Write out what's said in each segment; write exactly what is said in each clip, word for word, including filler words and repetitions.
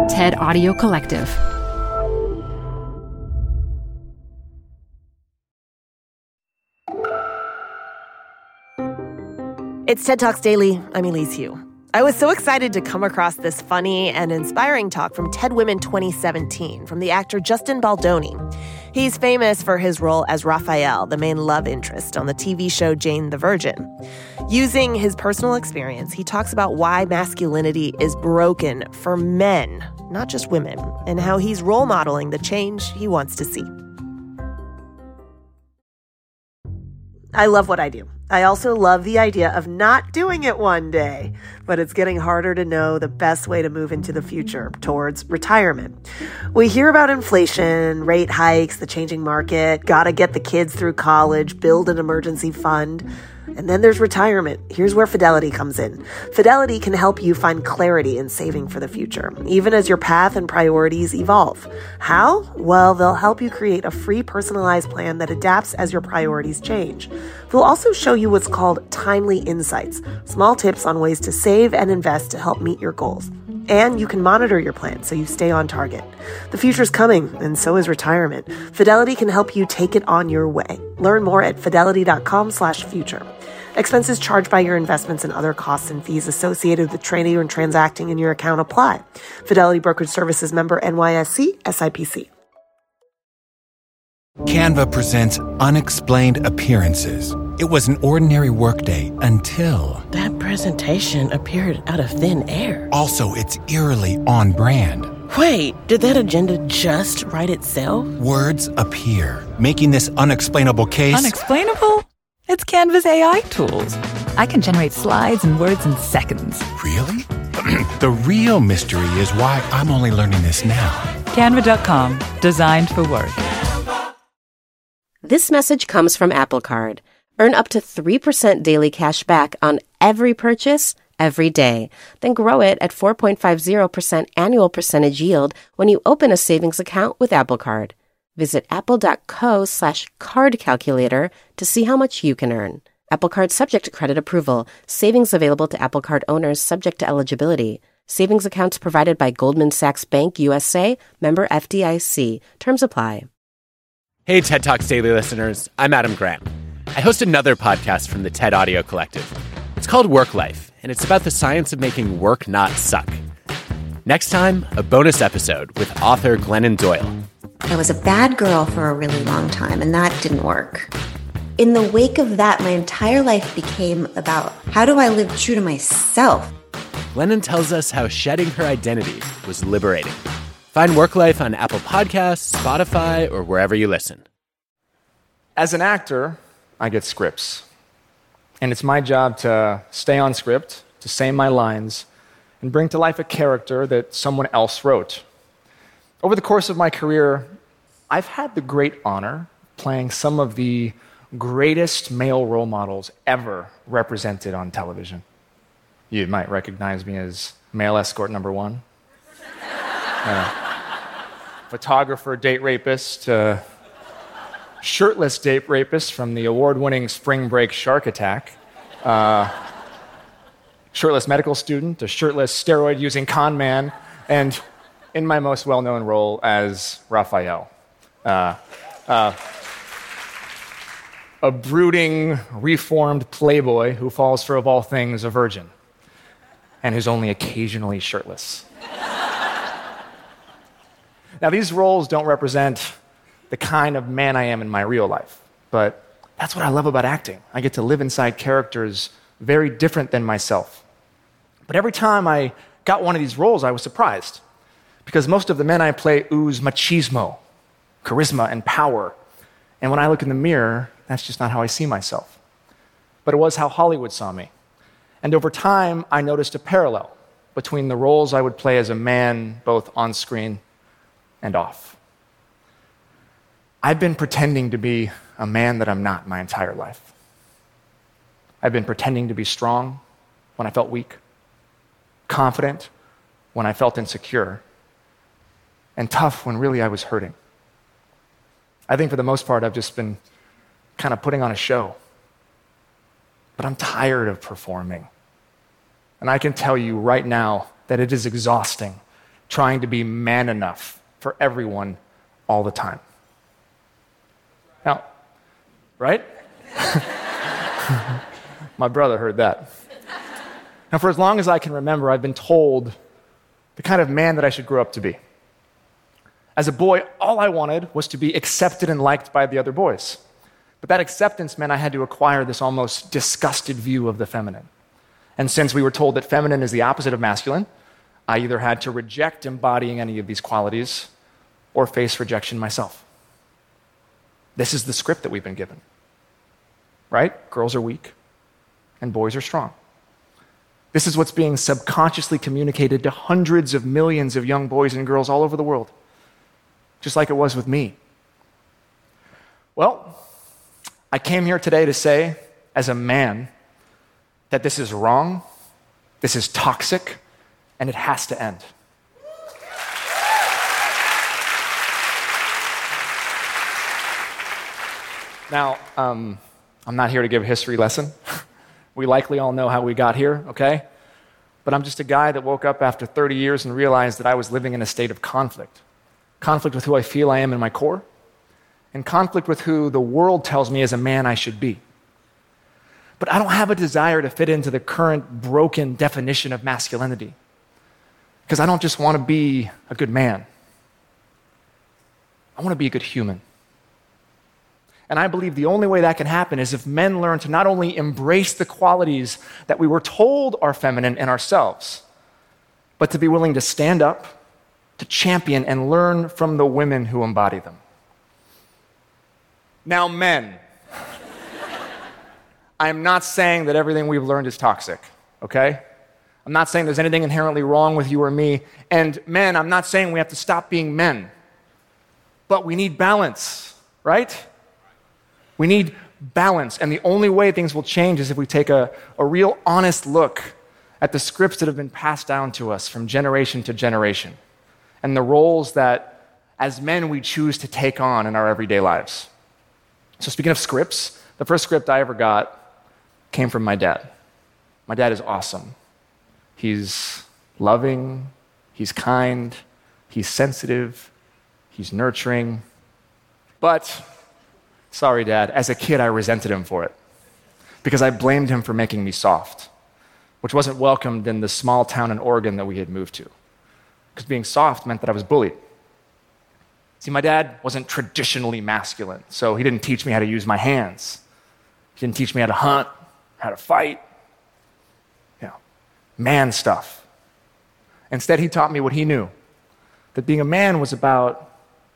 TED Audio Collective. It's TED Talks Daily. I'm Elise Hu. I was so excited to come across this funny and inspiring talk from TED Women twenty seventeen from the actor Justin Baldoni. He's famous for his role as Raphael, the main love interest on the T V show Jane the Virgin. Using his personal experience, he talks about why masculinity is broken for men, not just women, and how he's role modeling the change he wants to see. I love what I do. I also love the idea of not doing it one day, but it's getting harder to know the best way to move into the future towards retirement. We hear about inflation, rate hikes, the changing market, gotta get the kids through college, build an emergency fund. And then there's retirement. Here's where Fidelity comes in. Fidelity can help you find clarity in saving for the future, even as your path and priorities evolve. How? Well, they'll help you create a free personalized plan that adapts as your priorities change. They'll also show you what's called timely insights, small tips on ways to save and invest to help meet your goals. And you can monitor your plan so you stay on target. The future's coming, and so is retirement. Fidelity can help you take it on your way. Learn more at fidelity.com slash future. Expenses charged by your investments and other costs and fees associated with trading and transacting in your account apply. Fidelity Brokerage Services member N Y S E, S I P C. Canva presents Unexplained Appearances. It was an ordinary workday until... That presentation appeared out of thin air. Also, it's eerily on brand. Wait, did that agenda just write itself? Words appear, making this unexplainable case... Unexplainable? It's Canva's A I tools. I can generate slides and words in seconds. Really? The real mystery is why I'm only learning this now. Canva dot com, designed for work. This message comes from Apple Card. Earn up to three percent daily cash back on every purchase, every day. Then grow it at four point five zero percent annual percentage yield when you open a savings account with Apple Card. Visit apple.co slash card calculator to see how much you can earn. Apple Card subject to credit approval. Savings available to Apple Card owners subject to eligibility. Savings accounts provided by Goldman Sachs Bank U S A, member F D I C. Terms apply. Hey, TED Talks Daily listeners. I'm Adam Grant. I host another podcast from the TED Audio Collective. It's called Work Life, and it's about the science of making work not suck. Next time, a bonus episode with author Glennon Doyle. I was a bad girl for a really long time, and that didn't work. In the wake of that, my entire life became about how do I live true to myself? Glennon tells us how shedding her identity was liberating. Find Work Life on Apple Podcasts, Spotify, or wherever you listen. As an actor, I get scripts. And it's my job to stay on script, to say my lines, and bring to life a character that someone else wrote. Over the course of my career, I've had the great honor playing some of the greatest male role models ever represented on television. You might recognize me as male escort number one. Uh, photographer, date rapist, uh, shirtless date rapist from the award-winning Spring Break Shark Attack, uh, shirtless medical student, a shirtless steroid-using con man, and in my most well-known role as Raphael, uh, uh, a brooding, reformed playboy who falls for, of all things, a virgin, and who's only occasionally shirtless. Now, these roles don't represent the kind of man I am in my real life, but that's what I love about acting. I get to live inside characters very different than myself. But every time I got one of these roles, I was surprised, because most of the men I play ooze machismo, charisma, and power. And when I look in the mirror, that's just not how I see myself. But it was how Hollywood saw me. And over time, I noticed a parallel between the roles I would play as a man, both on screen and off. I've been pretending to be a man that I'm not my entire life. I've been pretending to be strong when I felt weak, confident when I felt insecure, and tough when really I was hurting. I think for the most part, I've just been kind of putting on a show. But I'm tired of performing. And I can tell you right now that it is exhausting trying to be man enough for everyone all the time. Now, right? My brother heard that. Now, for as long as I can remember, I've been told the kind of man that I should grow up to be. As a boy, all I wanted was to be accepted and liked by the other boys. But that acceptance meant I had to acquire this almost disgusted view of the feminine. And since we were told that feminine is the opposite of masculine, I either had to reject embodying any of these qualities or face rejection myself. This is the script that we've been given. Right? Girls are weak and boys are strong. This is what's being subconsciously communicated to hundreds of millions of young boys and girls all over the world, just like it was with me. Well, I came here today to say, as a man, that this is wrong, this is toxic, and it has to end. Now, um, I'm not here to give a history lesson. We likely all know how we got here, okay? But I'm just a guy that woke up after thirty years and realized that I was living in a state of conflict. Conflict with who I feel I am in my core, and conflict with who the world tells me as a man I should be. But I don't have a desire to fit into the current broken definition of masculinity, because I don't just want to be a good man. I want to be a good human. And I believe the only way that can happen is if men learn to not only embrace the qualities that we were told are feminine in ourselves, but to be willing to stand up, to champion and learn from the women who embody them. Now, men, I'm not saying that everything we've learned is toxic, okay? I'm not saying there's anything inherently wrong with you or me. And men, I'm not saying we have to stop being men. But we need balance, right? We need balance, and the only way things will change is if we take a, a real honest look at the scripts that have been passed down to us from generation to generation, and the roles that, as men, we choose to take on in our everyday lives. So speaking of scripts, the first script I ever got came from my dad. My dad is awesome. He's loving, he's kind, he's sensitive, he's nurturing, but sorry, Dad, as a kid, I resented him for it because I blamed him for making me soft, which wasn't welcomed in the small town in Oregon that we had moved to, because being soft meant that I was bullied. See, my dad wasn't traditionally masculine, so he didn't teach me how to use my hands. He didn't teach me how to hunt, how to fight, you know, man stuff. Instead, he taught me what he knew, that being a man was about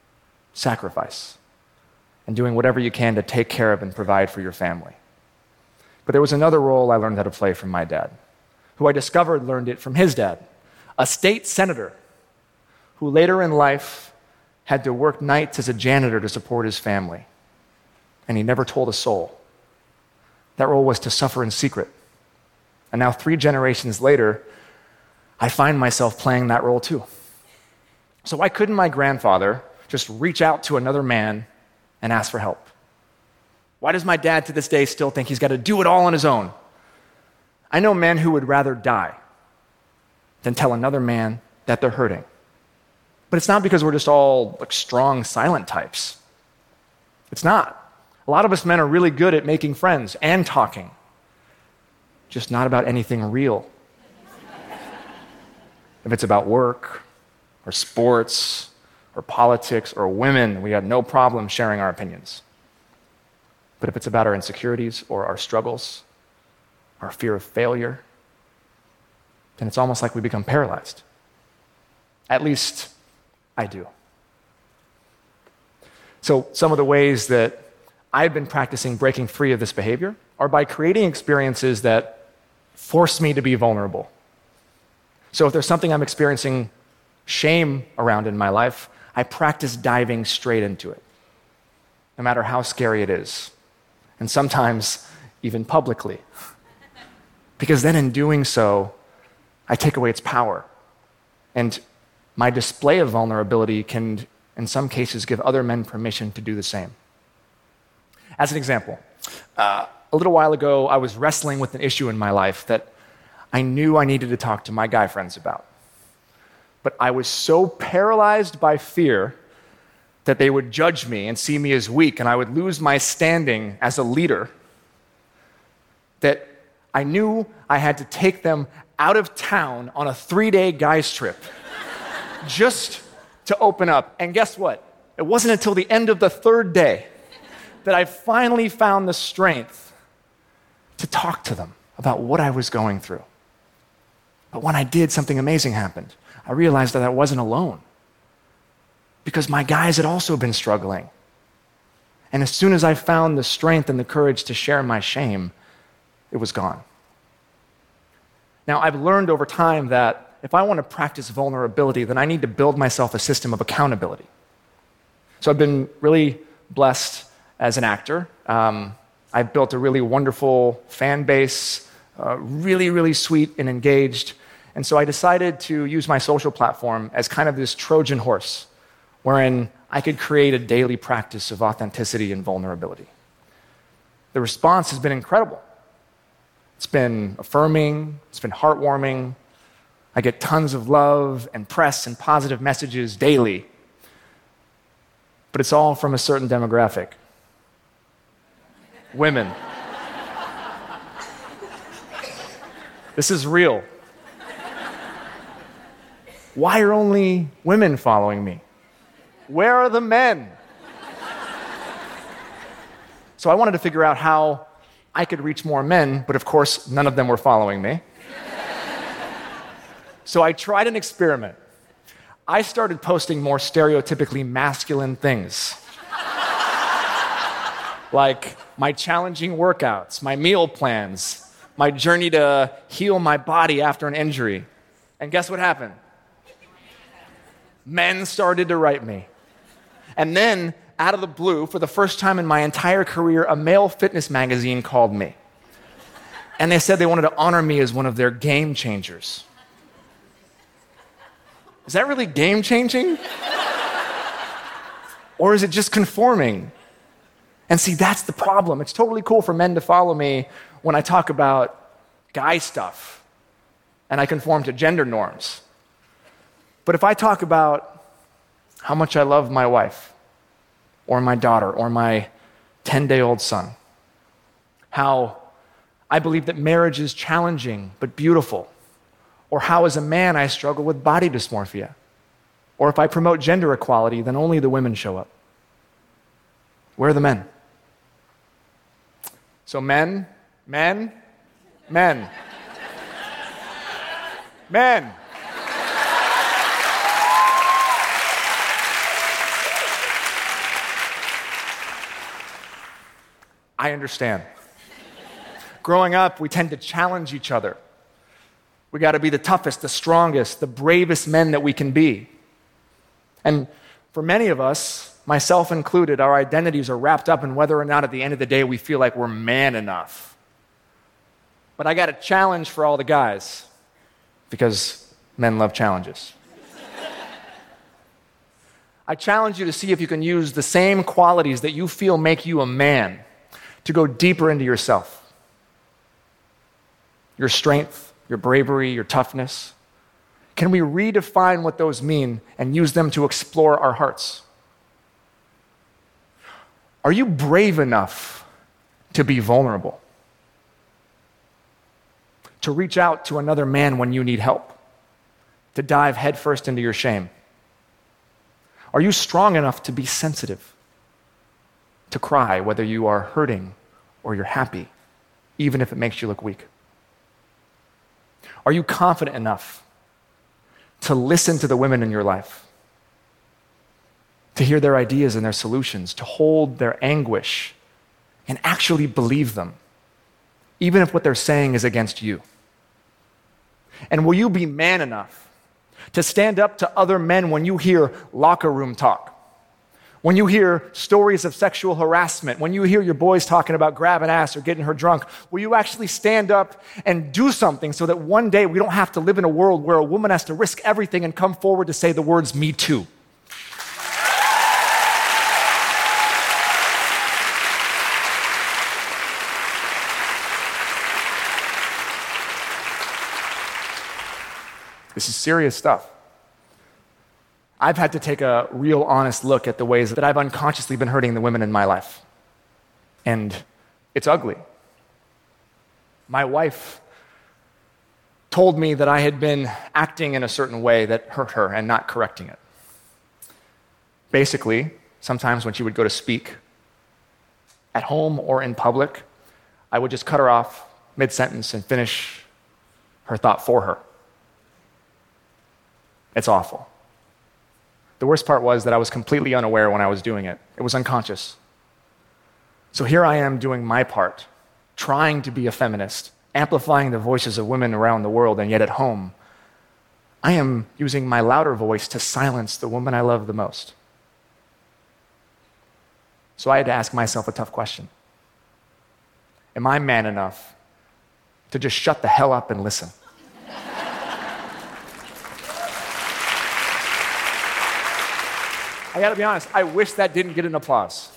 sacrifice and doing whatever you can to take care of and provide for your family. But there was another role I learned how to play from my dad, who I discovered learned it from his dad, a state senator who later in life had to work nights as a janitor to support his family. And he never told a soul. That role was to suffer in secret. And now, three generations later, I find myself playing that role too. So why couldn't my grandfather just reach out to another man and ask for help? Why does my dad to this day still think he's got to do it all on his own? I know men who would rather die than tell another man that they're hurting. But it's not because we're just all like strong, silent types. It's not. A lot of us men are really good at making friends and talking, just not about anything real. If it's about work or sports or politics or women, we have no problem sharing our opinions. But if it's about our insecurities or our struggles, our fear of failure, then it's almost like we become paralyzed. At least I do. So some of the ways that I've been practicing breaking free of this behavior are by creating experiences that force me to be vulnerable. So if there's something I'm experiencing shame around in my life, I practice diving straight into it, no matter how scary it is, and sometimes even publicly. Because then in doing so, I take away its power. And my display of vulnerability can, in some cases, give other men permission to do the same. As an example, uh, a little while ago, I was wrestling with an issue in my life that I knew I needed to talk to my guy friends about. But I was so paralyzed by fear that they would judge me and see me as weak, and I would lose my standing as a leader, that I knew I had to take them out of town on a three-day guys trip just to open up. And guess what? It wasn't until the end of the third day that I finally found the strength to talk to them about what I was going through. But when I did, something amazing happened. I realized that I wasn't alone, because my guys had also been struggling. And as soon as I found the strength and the courage to share my shame, it was gone. Now, I've learned over time that if I want to practice vulnerability, then I need to build myself a system of accountability. So I've been really blessed as an actor. Um, I've built a really wonderful fan base, uh, really, really sweet and engaged. And so I decided to use my social platform as kind of this Trojan horse, wherein I could create a daily practice of authenticity and vulnerability. The response has been incredible. It's been affirming, it's been heartwarming. I get tons of love and press and positive messages daily. But it's all from a certain demographic. Women. This is real. Why are only women following me? Where are the men? So I wanted to figure out how I could reach more men, but of course, none of them were following me. So I tried an experiment. I started posting more stereotypically masculine things. Like my challenging workouts, my meal plans, my journey to heal my body after an injury. And guess what happened? Men started to write me. And then, out of the blue, for the first time in my entire career, a male fitness magazine called me. And they said they wanted to honor me as one of their game changers. Is that really game changing? Or is it just conforming? And see, that's the problem. It's totally cool for men to follow me when I talk about guy stuff and I conform to gender norms. But if I talk about how much I love my wife, or my daughter, or my ten-day-old son, how I believe that marriage is challenging but beautiful, or how as a man I struggle with body dysmorphia, or if I promote gender equality, then only the women show up. Where are the men? So men, men, men, men. I understand. Growing up, we tend to challenge each other. We got to be the toughest, the strongest, the bravest men that we can be. And for many of us, myself included, our identities are wrapped up in whether or not at the end of the day we feel like we're man enough. But I got a challenge for all the guys, because men love challenges. I challenge you to see if you can use the same qualities that you feel make you a man to go deeper into yourself. Your strength, your bravery, your toughness. Can we redefine what those mean and use them to explore our hearts? Are you brave enough to be vulnerable? To reach out to another man when you need help? To dive headfirst into your shame? Are you strong enough to be sensitive? To cry whether you are hurting or you're happy, even if it makes you look weak? Are you confident enough to listen to the women in your life? To hear their ideas and their solutions, to hold their anguish and actually believe them, even if what they're saying is against you? And will you be man enough to stand up to other men when you hear locker room talk? When you hear stories of sexual harassment, when you hear your boys talking about grabbing ass or getting her drunk, will you actually stand up and do something so that one day we don't have to live in a world where a woman has to risk everything and come forward to say the words, "Me too"? This is serious stuff. I've had to take a real honest look at the ways that I've unconsciously been hurting the women in my life. And it's ugly. My wife told me that I had been acting in a certain way that hurt her and not correcting it. Basically, sometimes when she would go to speak, at home or in public, I would just cut her off mid-sentence and finish her thought for her. It's awful. The worst part was that I was completely unaware when I was doing it. It was unconscious. So here I am doing my part, trying to be a feminist, amplifying the voices of women around the world, and yet at home, I am using my louder voice to silence the woman I love the most. So I had to ask myself a tough question. Am I man enough to just shut the hell up and listen? I gotta be honest, I wish that didn't get an applause.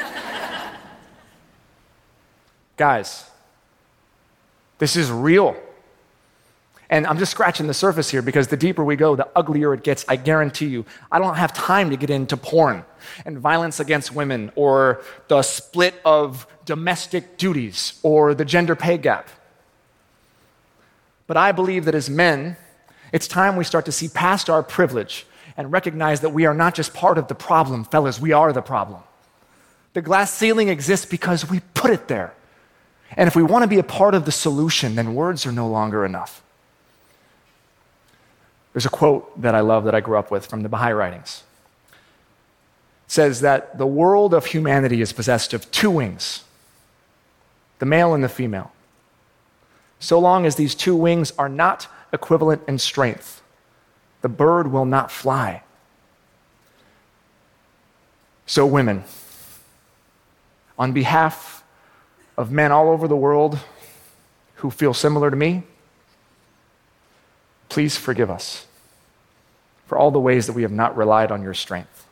Guys, this is real. And I'm just scratching the surface here because the deeper we go, the uglier it gets, I guarantee you. I don't have time to get into porn and violence against women or the split of domestic duties or the gender pay gap. But I believe that as men, it's time we start to see past our privilege and recognize that we are not just part of the problem, fellas, we are the problem. The glass ceiling exists because we put it there. And if we want to be a part of the solution, then words are no longer enough. There's a quote that I love that I grew up with from the Baha'i writings. It says that the world of humanity is possessed of two wings, the male and the female. So long as these two wings are not equivalent in strength, the bird will not fly. So women, on behalf of men all over the world who feel similar to me, please forgive us for all the ways that we have not relied on your strength.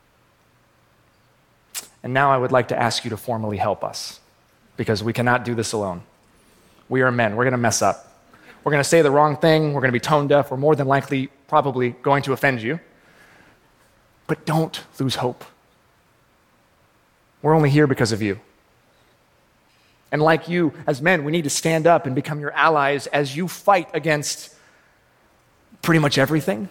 And now I would like to ask you to formally help us, because we cannot do this alone. We are men. We're going to mess up. We're going to say the wrong thing. We're going to be tone deaf. We're more than likely probably going to offend you. But don't lose hope. We're only here because of you. And like you, as men, we need to stand up and become your allies as you fight against pretty much everything.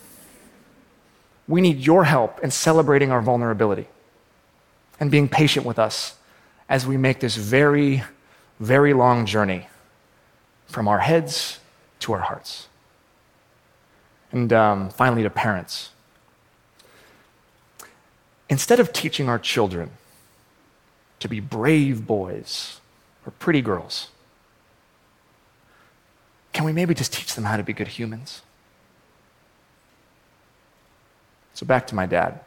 We need your help in celebrating our vulnerability and being patient with us as we make this very, very long journey from our heads to our hearts. And um, finally, to parents. Instead of teaching our children to be brave boys or pretty girls, can we maybe just teach them how to be good humans? So back to my dad.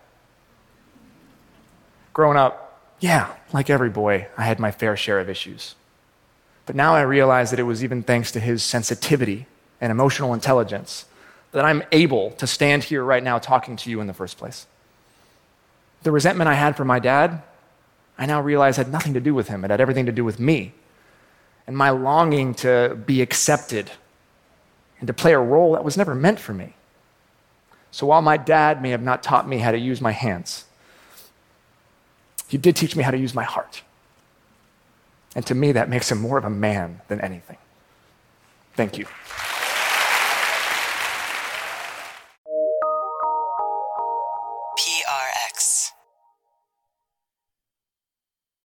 Growing up, yeah, like every boy, I had my fair share of issues. But now I realize that it was even thanks to his sensitivity and emotional intelligence that I'm able to stand here right now talking to you in the first place. The resentment I had for my dad, I now realize had nothing to do with him. It had everything to do with me and my longing to be accepted and to play a role that was never meant for me. So while my dad may have not taught me how to use my hands, he did teach me how to use my heart. And to me, that makes him more of a man than anything. Thank you. P R X.